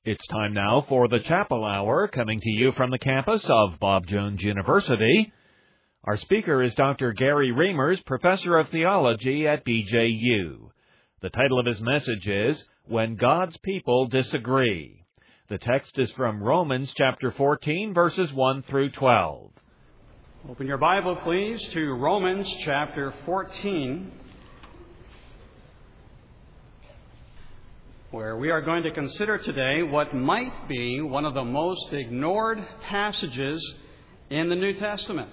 It's time now for the Chapel Hour, coming to you from the campus of Bob Jones University. Our speaker is Dr. Gary Reimers, Professor of Theology at BJU. The title of his message is, When God's People Disagree. The text is from Romans chapter 14, verses 1 through 12. Open your Bible, please, to Romans chapter 14, where we are going to consider today what might be one of the most ignored passages in the New Testament.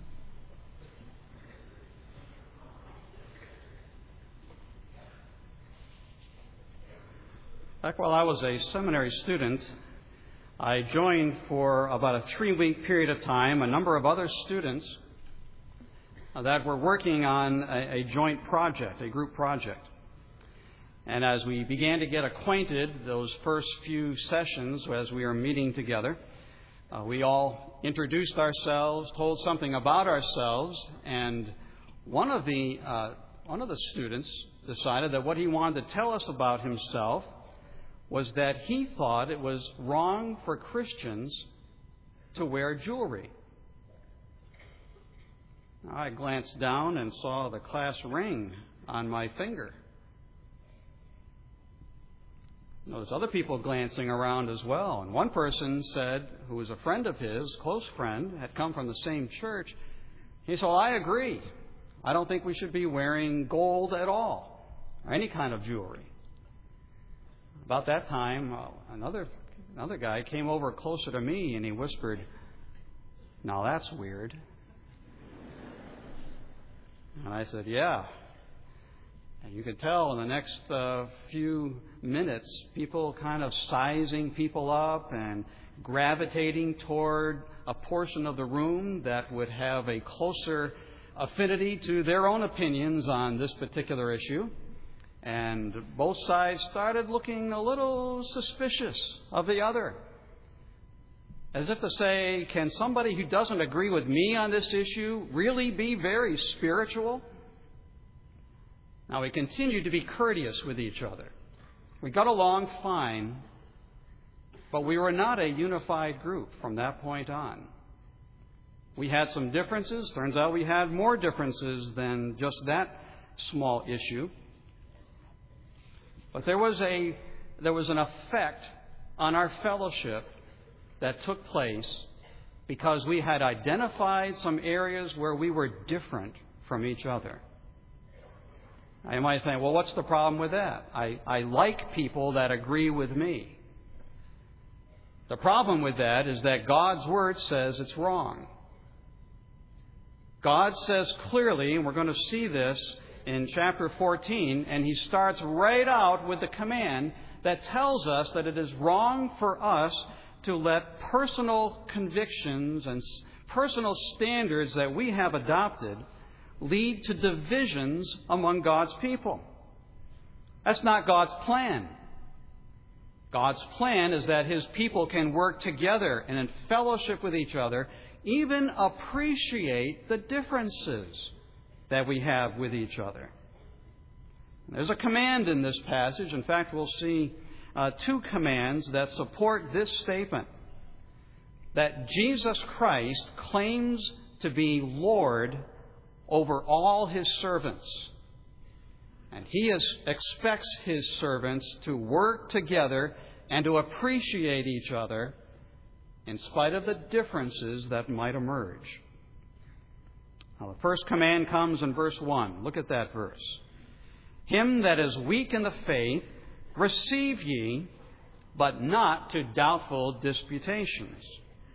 Back while I was a seminary student, I joined for about a 3-week period of time a number of other students that were working on a joint project, a group project. And as we began to get acquainted, those first few sessions as we were meeting together, we all introduced ourselves, told something about ourselves, and one of the students decided that what he wanted to tell us about himself was that he thought it was wrong for Christians to wear jewelry. Now, I glanced down and saw the class ring on my finger. There's other people glancing around as well. And one person said, who was a friend of his, close friend, had come from the same church, he said, well, I agree. I don't think we should be wearing gold at all, or any kind of jewelry. About that time, another guy came over closer to me and he whispered, now that's weird. And I said, yeah. And you could tell in the next few minutes, people kind of sizing people up and gravitating toward a portion of the room that would have a closer affinity to their own opinions on this particular issue. And both sides started looking a little suspicious of the other. As if to say, can somebody who doesn't agree with me on this issue really be very spiritual? Now, we continued to be courteous with each other. We got along fine, but we were not a unified group from that point on. We had some differences. Turns out we had more differences than just that small issue. But there was an effect on our fellowship that took place because we had identified some areas where we were different from each other. I might think, well, what's the problem with that? I like people that agree with me. The problem with that is that God's Word says it's wrong. God says clearly, and we're going to see this in chapter 14, and He starts right out with the command that tells us that it is wrong for us to let personal convictions and personal standards that we have adopted lead to divisions among God's people. That's not God's plan. God's plan is that His people can work together and in fellowship with each other, even appreciate the differences that we have with each other. There's a command in this passage. In fact, we'll see 2 commands that support this statement, that Jesus Christ claims to be Lord over all His servants. And He expects His servants to work together and to appreciate each other in spite of the differences that might emerge. Now, the first command comes in verse 1. Look at that verse. Him that is weak in the faith, receive ye, but not to doubtful disputations.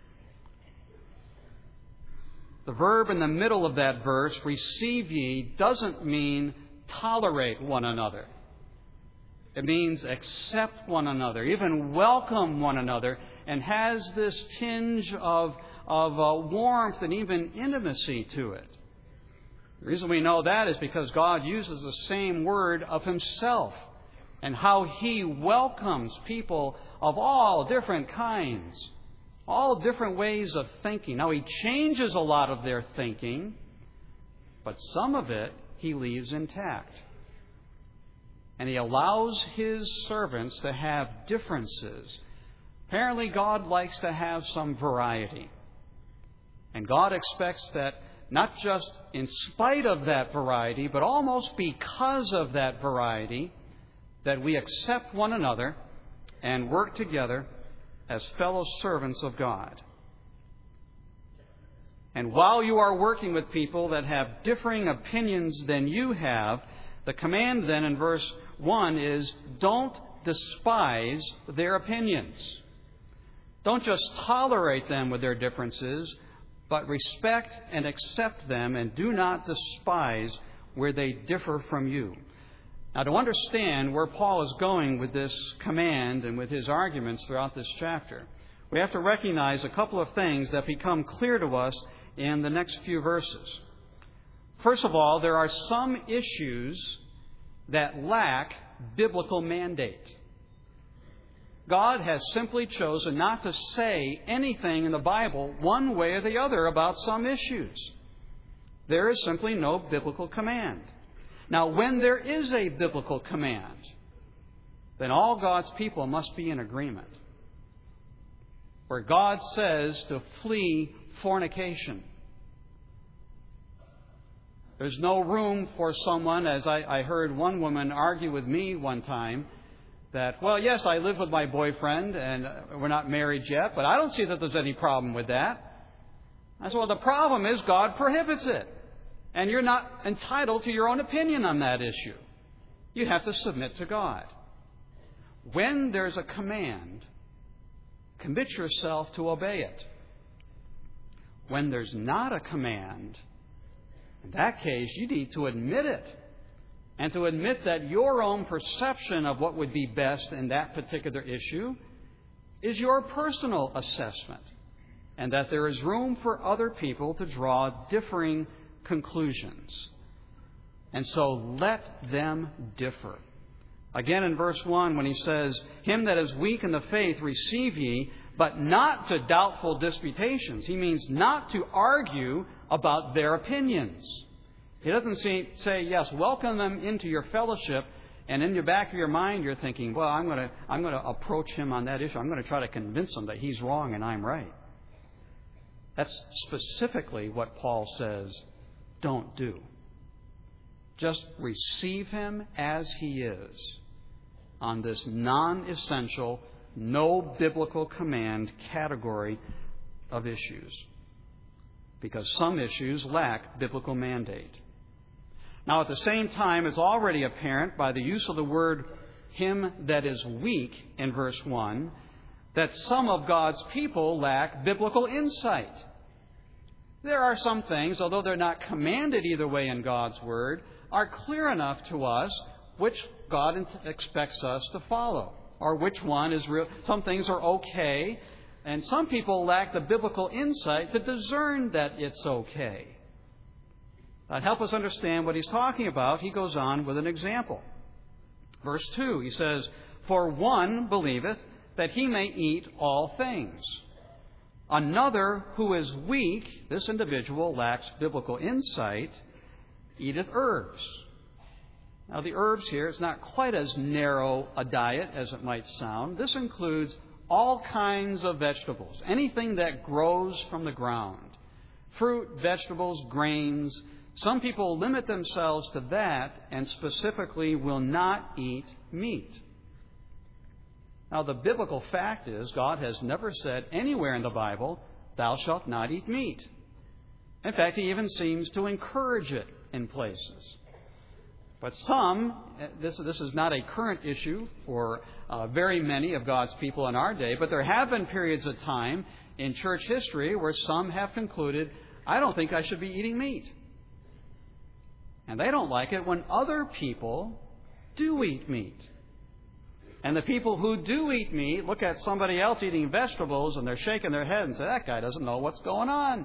The verb in the middle of that verse, receive ye, doesn't mean tolerate one another. It means accept one another, even welcome one another, and has this tinge of warmth and even intimacy to it. The reason we know that is because God uses the same word of Himself and how He welcomes people of all different kinds, all different ways of thinking. Now, He changes a lot of their thinking, but some of it He leaves intact. And He allows His servants to have differences Apparently, God likes to have some variety. And God expects that not just in spite of that variety, but almost because of that variety, that we accept one another and work together as fellow servants of God. And while you are working with people that have differing opinions than you have, the command then in verse 1 is, don't despise their opinions. Don't just tolerate them with their differences, but respect and accept them, and do not despise where they differ from you. Now, to understand where Paul is going with this command and with his arguments throughout this chapter, we have to recognize a couple of things that become clear to us in the next few verses. First of all, there are some issues that lack biblical mandate. God has simply chosen not to say anything in the Bible one way or the other about some issues. There is simply no biblical command. Now, when there is a biblical command, then all God's people must be in agreement. Where God says to flee fornication, there's no room for someone, as I heard one woman argue with me one time, that, well, yes, I live with my boyfriend and we're not married yet, but I don't see that there's any problem with that. I said, well, the problem is God prohibits it. And you're not entitled to your own opinion on that issue. You have to submit to God. When there's a command, commit yourself to obey it. When there's not a command, in that case, you need to admit it. And to admit that your own perception of what would be best in that particular issue is your personal assessment. And that there is room for other people to draw differing conclusions. And so let them differ. Again in verse 1 when he says, him that is weak in the faith receive ye, but not to doubtful disputations. He means not to argue about their opinions. He doesn't say, yes, welcome them into your fellowship, and in the back of your mind you're thinking, well, I'm going to approach him on that issue. I'm going to try to convince him that he's wrong and I'm right. That's specifically what Paul says, don't do. Just receive him as he is on this non-essential, no biblical command category of issues. Because some issues lack biblical mandate. Now, at the same time, it's already apparent by the use of the word him that is weak in verse 1 that some of God's people lack biblical insight. There are some things, although they're not commanded either way in God's Word, are clear enough to us which God expects us to follow, or which one is real. Some things are okay, and some people lack the biblical insight to discern that it's okay. To help us understand what he's talking about, he goes on with an example. Verse 2, he says, for one believeth that he may eat all things. Another who is weak, this individual lacks biblical insight, eateth herbs. Now the herbs here, it's not quite as narrow a diet as it might sound. This includes all kinds of vegetables, anything that grows from the ground. Fruit, vegetables, grains. Some people limit themselves to that and specifically will not eat meat. Now, the biblical fact is God has never said anywhere in the Bible, thou shalt not eat meat. In fact, he even seems to encourage it in places. But some, this is not a current issue for very many of God's people in our day, but there have been periods of time in church history where some have concluded, I don't think I should be eating meat. And they don't like it when other people do eat meat. And the people who do eat meat look at somebody else eating vegetables and they're shaking their head and say, that guy doesn't know what's going on.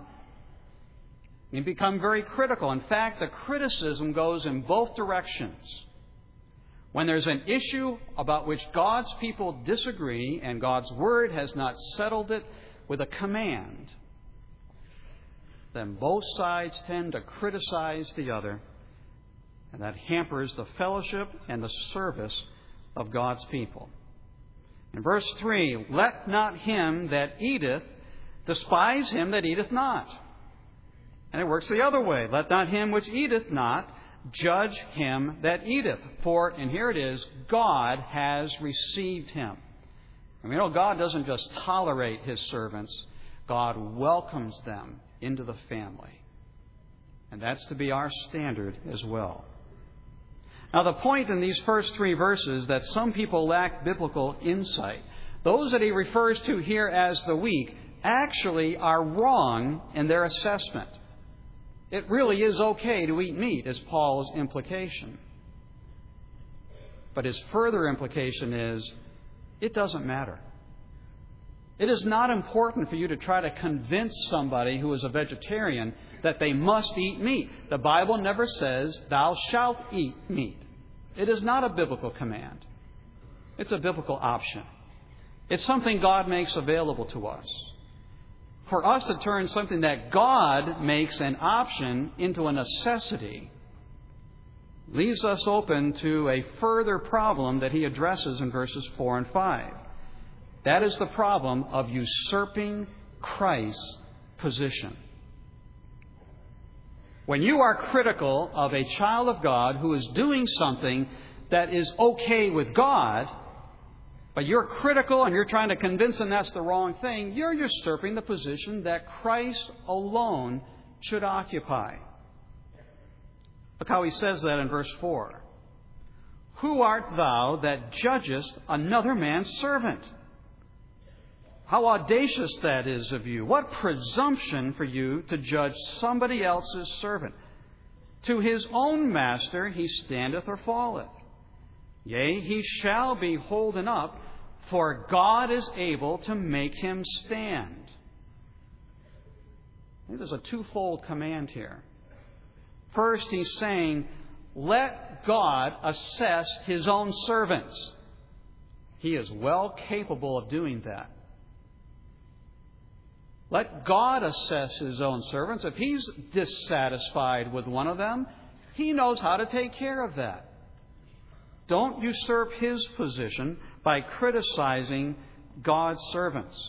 You become very critical. In fact, the criticism goes in both directions. When there's an issue about which God's people disagree and God's Word has not settled it with a command, then both sides tend to criticize the other, and that hampers the fellowship and the service of God's people. In verse 3, let not him that eateth despise him that eateth not. And it works the other way. Let not him which eateth not judge him that eateth. For, and here it is, God has received him. And we know God doesn't just tolerate His servants. God welcomes them into the family. And that's to be our standard as well. Now, the point in these first 3 verses that some people lack biblical insight. Those that he refers to here as the weak actually are wrong in their assessment. It really is okay to eat meat, is Paul's implication. But his further implication is, it doesn't matter. It is not important for you to try to convince somebody who is a vegetarian that they must eat meat. The Bible never says, thou shalt eat meat. It is not a biblical command. It's a biblical option. It's something God makes available to us. For us to turn something that God makes an option into a necessity leaves us open to a further problem that he addresses in verses 4 and 5. That is the problem of usurping Christ's position. When you are critical of a child of God who is doing something that is okay with God, but you're critical and you're trying to convince them that's the wrong thing, you're usurping the position that Christ alone should occupy. Look how he says that in verse 4. Who art thou that judgest another man's servant? How audacious that is of you. What presumption for you to judge somebody else's servant. To his own master he standeth or falleth. Yea, he shall be holden up, for God is able to make him stand. I think there's a twofold command here. First, he's saying, let God assess His own servants. He is well capable of doing that. Let God assess His own servants. If He's dissatisfied with one of them, He knows how to take care of that. Don't usurp His position by criticizing God's servants.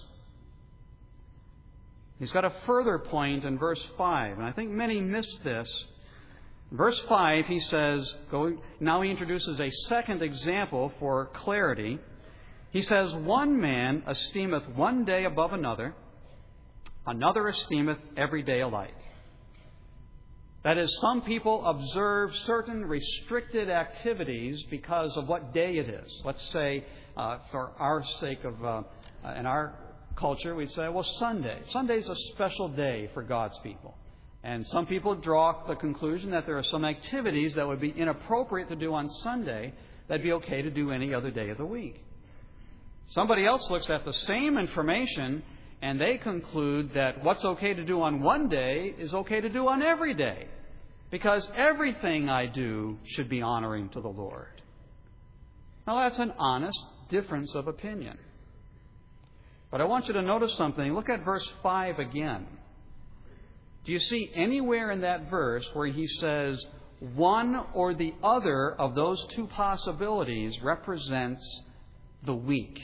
He's got a further point in verse 5, and I think many miss this. In verse 5, he says, now he introduces a second example for clarity. He says, one man esteemeth one day above another, another esteemeth every day alike. That is, some people observe certain restricted activities because of what day it is. Let's say, for our sake of, in our culture, we'd say, well, Sunday. Sunday's a special day for God's people. And some people draw the conclusion that there are some activities that would be inappropriate to do on Sunday that'd be okay to do any other day of the week. Somebody else looks at the same information and they conclude that what's okay to do on one day is okay to do on every day, because everything I do should be honoring to the Lord. Now, that's an honest difference of opinion. But I want you to notice something. Look at verse 5 again. Do you see anywhere in that verse where he says one or the other of those two possibilities represents the weak,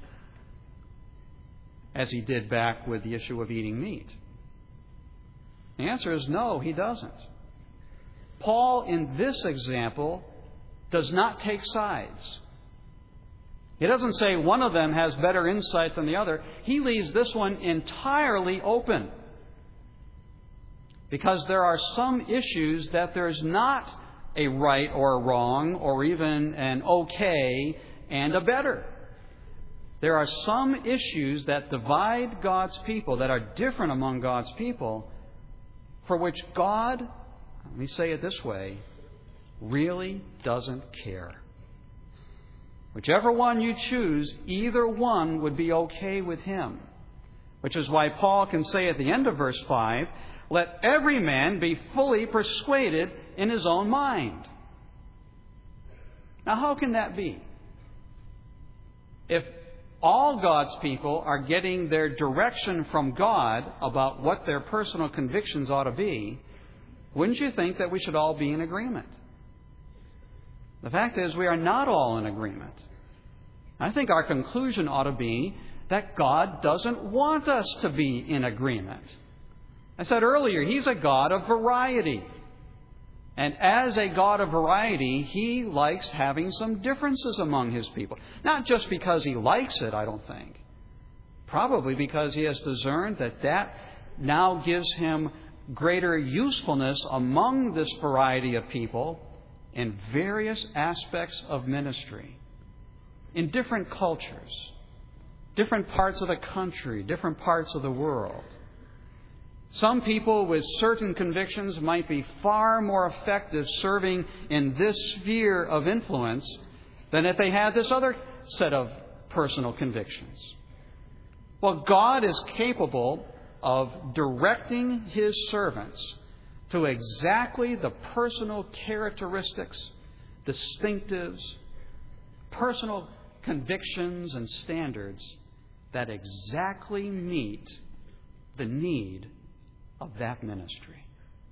as he did back with the issue of eating meat? The answer is no, he doesn't. Paul, in this example, does not take sides. He doesn't say one of them has better insight than the other. He leaves this one entirely open. Because there are some issues that there's not a right or a wrong or even an okay and a better. There are some issues that divide God's people, that are different among God's people, for which God, let me say it this way, really doesn't care. Whichever one you choose, either one would be okay with Him. Which is why Paul can say at the end of verse 5, let every man be fully persuaded in his own mind. Now, how can that be? If all God's people are getting their direction from God about what their personal convictions ought to be, wouldn't you think that we should all be in agreement? The fact is, we are not all in agreement. I think our conclusion ought to be that God doesn't want us to be in agreement. I said earlier, He's a God of variety. And as a God of variety, He likes having some differences among His people. Not just because He likes it, I don't think. Probably because He has discerned that now gives Him greater usefulness among this variety of people in various aspects of ministry, in different cultures, different parts of the country, different parts of the world. Some people with certain convictions might be far more effective serving in this sphere of influence than if they had this other set of personal convictions. Well, God is capable of directing His servants to exactly the personal characteristics, distinctives, personal convictions and standards that exactly meet the need of that ministry.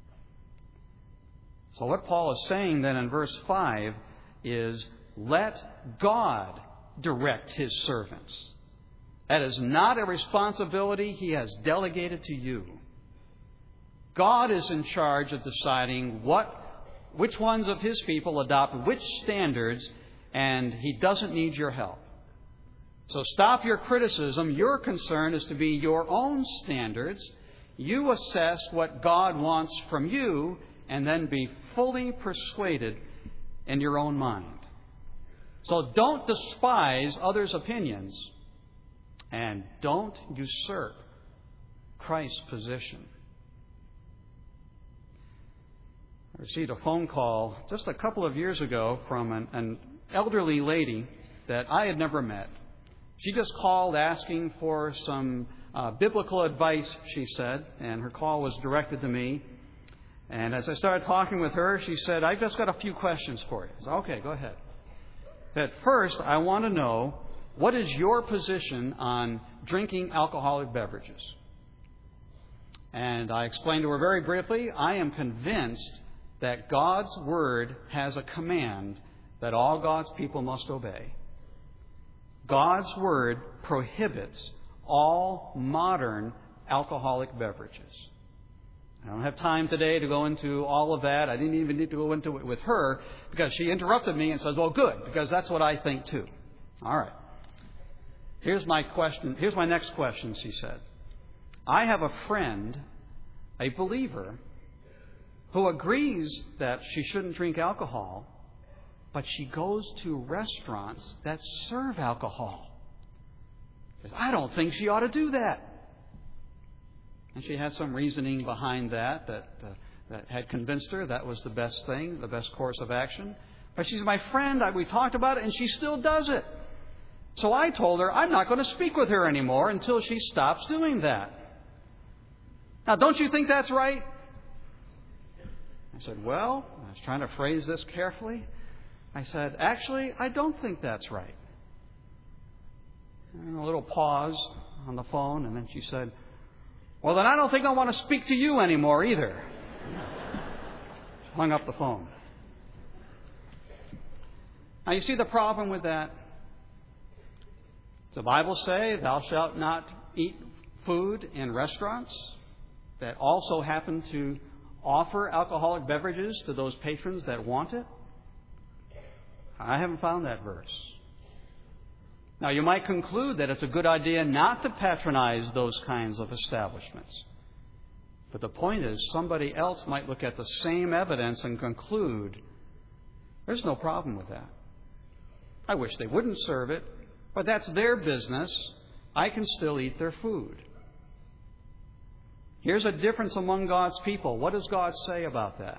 So what Paul is saying then in verse 5 is, let God direct His servants. That is not a responsibility He has delegated to you. God is in charge of deciding which ones of His people adopt which standards, and He doesn't need your help. So stop your criticism. Your concern is to be your own standards. You assess what God wants from you, and then be fully persuaded in your own mind. So don't despise others' opinions, and don't usurp Christ's position. I received a phone call just a couple of years ago from an elderly lady that I had never met. She just called asking for some biblical advice, she said, and her call was directed to me. And as I started talking with her, she said, I've just got a few questions for you. I said, okay, go ahead. At first, I want to know, what is your position on drinking alcoholic beverages? And I explained to her very briefly, I am convinced that God's Word has a command that all God's people must obey. God's Word prohibits all modern alcoholic beverages. I don't have time today to go into all of that. I didn't even need to go into it with her because she interrupted me and says, well, good, because that's what I think too. All right. Here's my question. Here's my next question, she said. I have a friend, a believer, who agrees that she shouldn't drink alcohol, but she goes to restaurants that serve alcohol. She says, I don't think she ought to do that. And she had some reasoning behind that had convinced her that was the best thing, the best course of action. But she's my friend. We talked about it, and she still does it. So I told her I'm not going to speak with her anymore until she stops doing that. Now, don't you think that's right? I said, well, I was trying to phrase this carefully. I said, actually, I don't think that's right. And a little pause on the phone, and then she said, well, then I don't think I want to speak to you anymore either. Hung up the phone. Now, you see the problem with that? Does the Bible say, thou shalt not eat food in restaurants that also happen to offer alcoholic beverages to those patrons that want it? I haven't found that verse. Now, you might conclude that it's a good idea not to patronize those kinds of establishments. But the point is, somebody else might look at the same evidence and conclude, there's no problem with that. I wish they wouldn't serve it, but that's their business. I can still eat their food. Here's a difference among God's people. What does God say about that?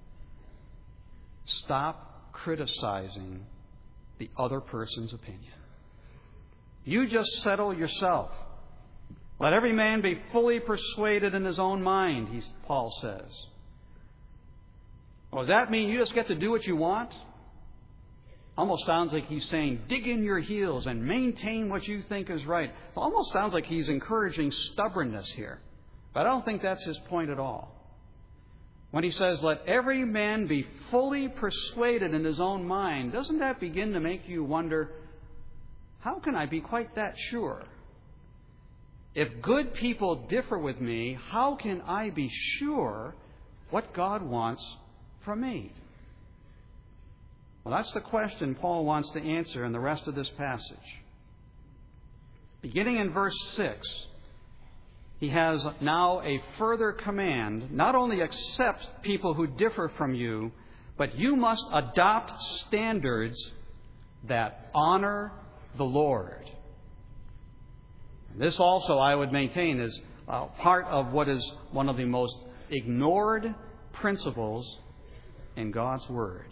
Stop criticizing the other person's opinion. You just settle yourself. Let every man be fully persuaded in his own mind, Paul says. Well, does that mean you just get to do what you want? Almost sounds like he's saying, dig in your heels and maintain what you think is right. It almost sounds like he's encouraging stubbornness here. But I don't think that's his point at all. When he says, let every man be fully persuaded in his own mind, doesn't that begin to make you wonder, how can I be quite that sure? If good people differ with me, how can I be sure what God wants from me? Well, that's the question Paul wants to answer in the rest of this passage. Beginning in verse 6, he has now a further command. Not only accept people who differ from you, but you must adopt standards that honor the Lord. This also, I would maintain, is part of what is one of the most ignored principles in God's Word.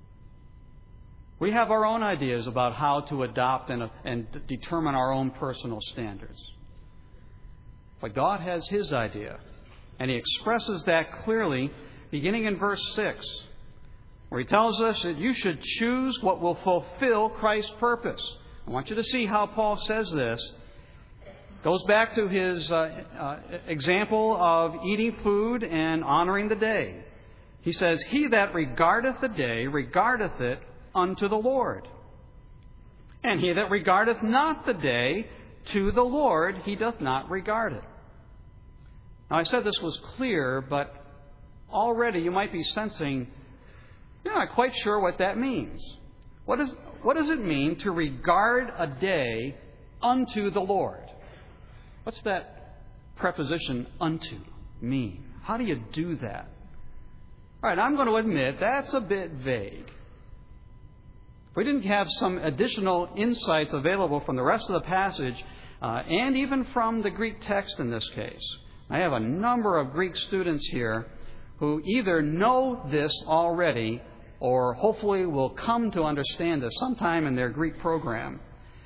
We have our own ideas about how to adopt and determine our own personal standards. But God has His idea, and He expresses that clearly beginning in verse 6, where He tells us that you should choose what will fulfill Christ's purpose. I want you to see how Paul says this. It goes back to his example of eating food and honoring the day. He says, "He that regardeth the day regardeth it unto the Lord. And he that regardeth not the day to the Lord, he doth not regard it." Now, I said this was clear, but already you might be sensing you're not quite sure what that means. What does it mean to regard a day unto the Lord? What's that preposition unto mean? How do you do that? All right, I'm going to admit that's a bit vague. If we didn't have some additional insights available from the rest of the passage, and even from the Greek text in this case. I have a number of Greek students here who either know this already or hopefully will come to understand this sometime in their Greek program.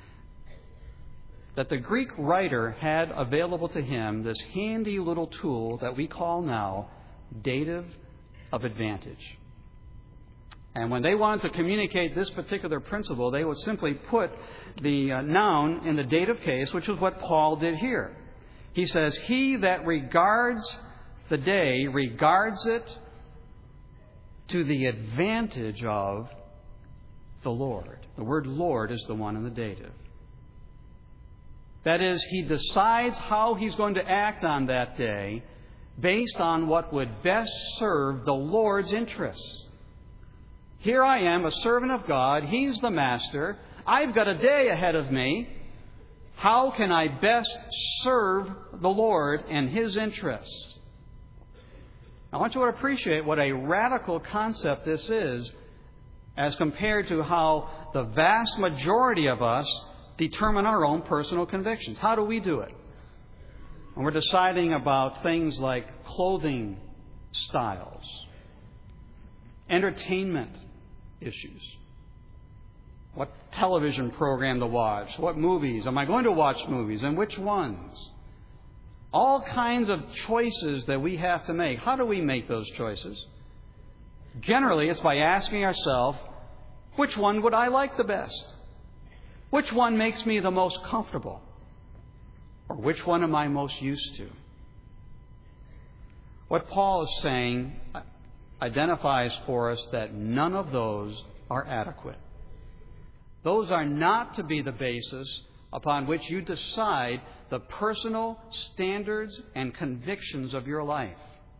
That the Greek writer had available to him this handy little tool that we call now dative of advantage. And when they wanted to communicate this particular principle, they would simply put the noun in the dative case, which is what Paul did here. He says, "He that regards the day regards it to the advantage of the Lord." The word Lord is the one in the dative. That is, he decides how he's going to act on that day based on what would best serve the Lord's interests. Here I am, a servant of God. He's the master. I've got a day ahead of me. How can I best serve the Lord and His interests? I want you to appreciate what a radical concept this is as compared to how the vast majority of us determine our own personal convictions. How do we do it? When we're deciding about things like clothing styles, entertainment issues, what television program to watch, what movies, am I going to watch movies, and which ones? All kinds of choices that we have to make. How do we make those choices? Generally, it's by asking ourselves, which one would I like the best? Which one makes me the most comfortable? Or which one am I most used to? What Paul is saying identifies for us that none of those are adequate. Those are not to be the basis upon which you decide the personal standards and convictions of your life.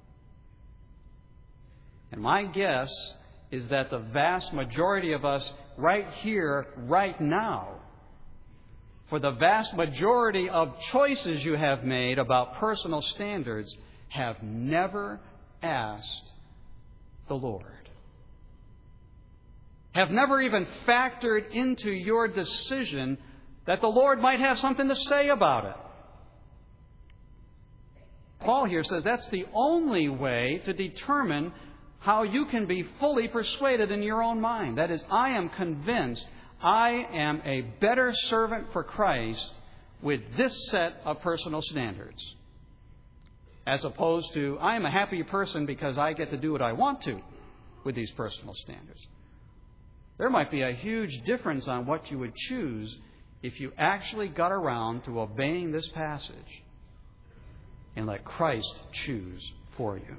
And my guess is that the vast majority of us right here, right now, for the vast majority of choices you have made about personal standards, have never asked the Lord. Have never even factored into your decision that the Lord might have something to say about it. Paul here says that's the only way to determine how you can be fully persuaded in your own mind. That is, I am convinced I am a better servant for Christ with this set of personal standards, as opposed to I am a happy person because I get to do what I want to with these personal standards. There might be a huge difference on what you would choose if you actually got around to obeying this passage and let Christ choose for you.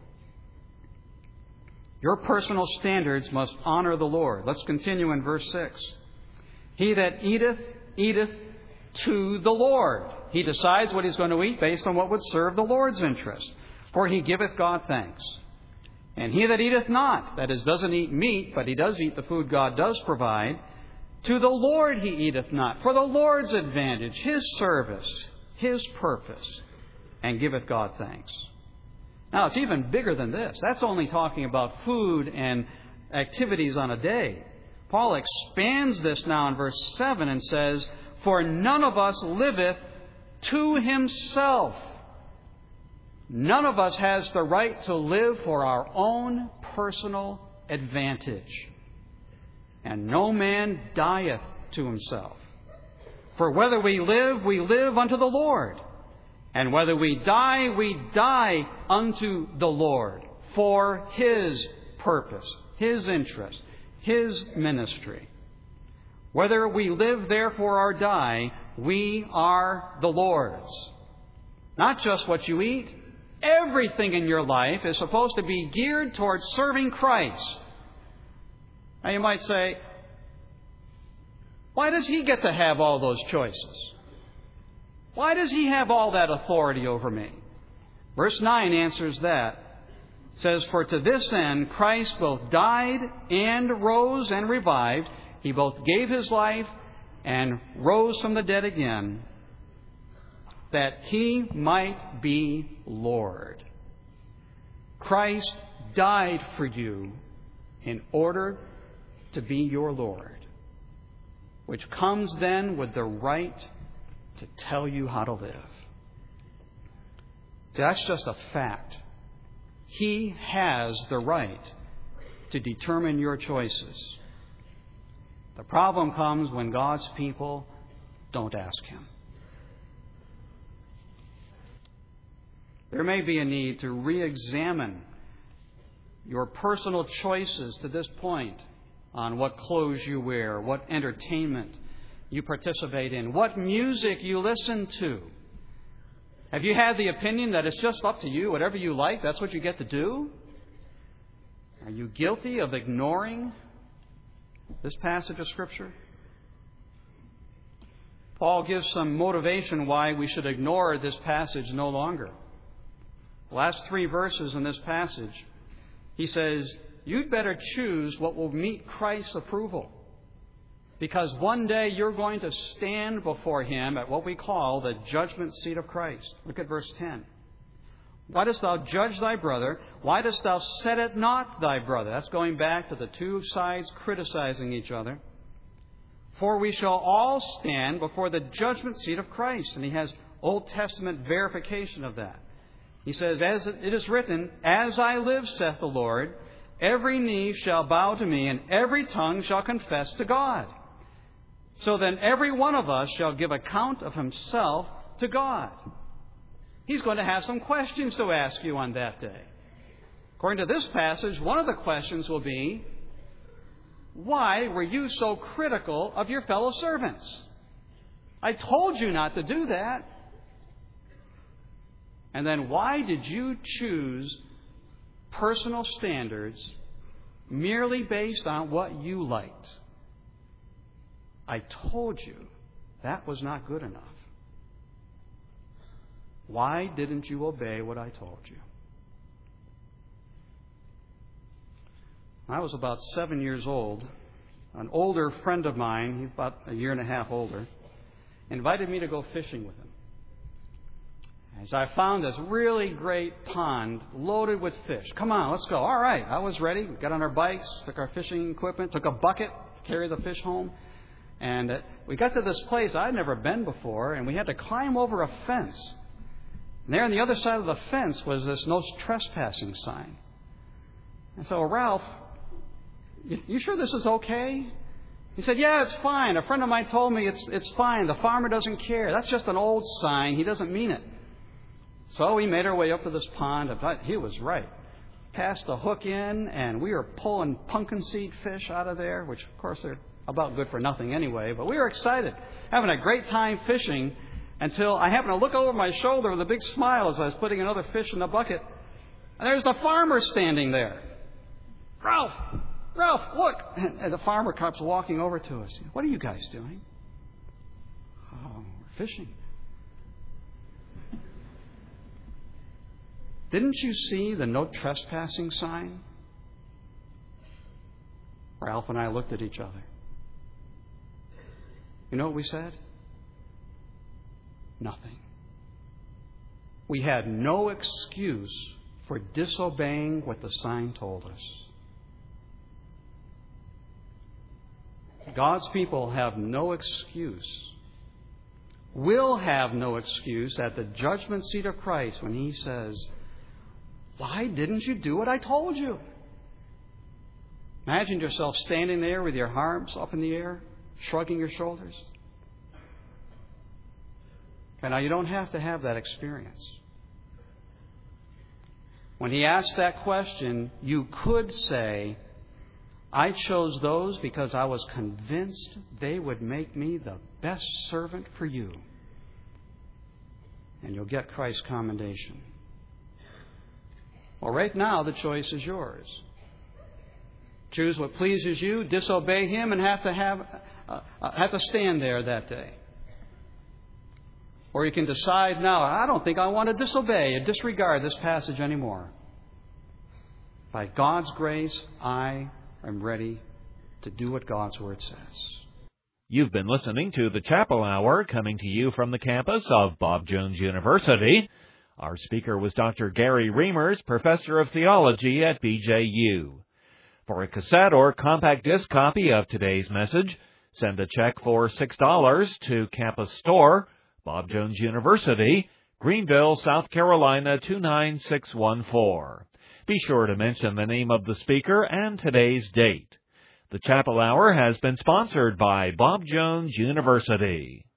Your personal standards must honor the Lord. Let's continue in verse 6. He that eateth eateth to the Lord. He decides what he's going to eat based on what would serve the Lord's interest. For he giveth God thanks. And he that eateth not, that is, doesn't eat meat, but he does eat the food God does provide, to the Lord he eateth not, for the Lord's advantage, His service, His purpose, and giveth God thanks. Now, it's even bigger than this. That's only talking about food and activities on a day. Paul expands this now in verse 7 and says, for none of us liveth to himself. None of us has the right to live for our own personal advantage. And no man dieth to himself. For whether we live unto the Lord. And whether we die unto the Lord for His purpose, His interest, His ministry. Whether we live therefore or die, we are the Lord's. Not just what you eat. Everything in your life is supposed to be geared towards serving Christ. Now you might say, why does He get to have all those choices? Why does He have all that authority over me? Verse 9 answers that. It says, for to this end Christ both died and rose and revived. He both gave His life and rose from the dead again, that He might be Lord. Christ died for you in order to be your Lord, which comes then with the right to tell you how to live. That's just a fact. He has the right to determine your choices. The problem comes when God's people don't ask Him. There may be a need to re-examine your personal choices to this point on what clothes you wear, what entertainment you participate in, what music you listen to. Have you had the opinion that it's just up to you, whatever you like, that's what you get to do? Are you guilty of ignoring this passage of Scripture? Paul gives some motivation why we should ignore this passage no longer. The last 3 verses in this passage, he says, you'd better choose what will meet Christ's approval. Because one day you're going to stand before Him at what we call the judgment seat of Christ. Look at verse 10. Why dost thou judge thy brother? Why dost thou set at naught thy brother? That's going back to the two sides criticizing each other. For we shall all stand before the judgment seat of Christ. And he has Old Testament verification of that. He says, as it is written, as I live, saith the Lord, every knee shall bow to me, and every tongue shall confess to God. So then every one of us shall give account of himself to God. He's going to have some questions to ask you on that day. According to this passage, one of the questions will be, why were you so critical of your fellow servants? I told you not to do that. And then why did you choose personal standards merely based on what you liked? I told you that was not good enough. Why didn't you obey what I told you? I was about 7 years old. An older friend of mine, he's about a year and a half older, invited me to go fishing with him. As I found this really great pond loaded with fish. Come on, let's go. All right, I was ready. We got on our bikes, took our fishing equipment, took a bucket to carry the fish home. And we got to this place I'd never been before, and we had to climb over a fence. And there on the other side of the fence was this no trespassing sign. And so, Ralph, you sure this is okay? He said, yeah, it's fine. A friend of mine told me it's fine. The farmer doesn't care. That's just an old sign. He doesn't mean it. So we made our way up to this pond. He was right. Cast the hook in, and we were pulling pumpkin seed fish out of there, which, of course, they're about good for nothing anyway. But we were excited, having a great time fishing, until I happened to look over my shoulder with a big smile as I was putting another fish in the bucket. And there's the farmer standing there. Ralph, look. And the farmer comes walking over to us. What are you guys doing? fishing. Didn't you see the no trespassing sign? Ralph and I looked at each other. You know what we said? Nothing. We had no excuse for disobeying what the sign told us. God's people have no excuse. Will have no excuse at the judgment seat of Christ when He says, "Why didn't you do what I told you?" Imagine yourself standing there with your arms up in the air, shrugging your shoulders. And now you don't have to have that experience. When He asked that question, you could say, "I chose those because I was convinced they would make me the best servant for you." And you'll get Christ's commendation. Well, right now the choice is yours. Choose what pleases you, disobey Him, and have to stand there that day. Or you can decide now, I don't think I want to disobey and disregard this passage anymore. By God's grace, I am ready to do what God's Word says. You've been listening to the Chapel Hour, coming to you from the campus of Bob Jones University. Our speaker was Dr. Gary Reimers, Professor of Theology at BJU. For a cassette or compact disc copy of today's message, send a check for $6 to Campus Store, Bob Jones University, Greenville, South Carolina 29614. Be sure to mention the name of the speaker and today's date. The Chapel Hour has been sponsored by Bob Jones University.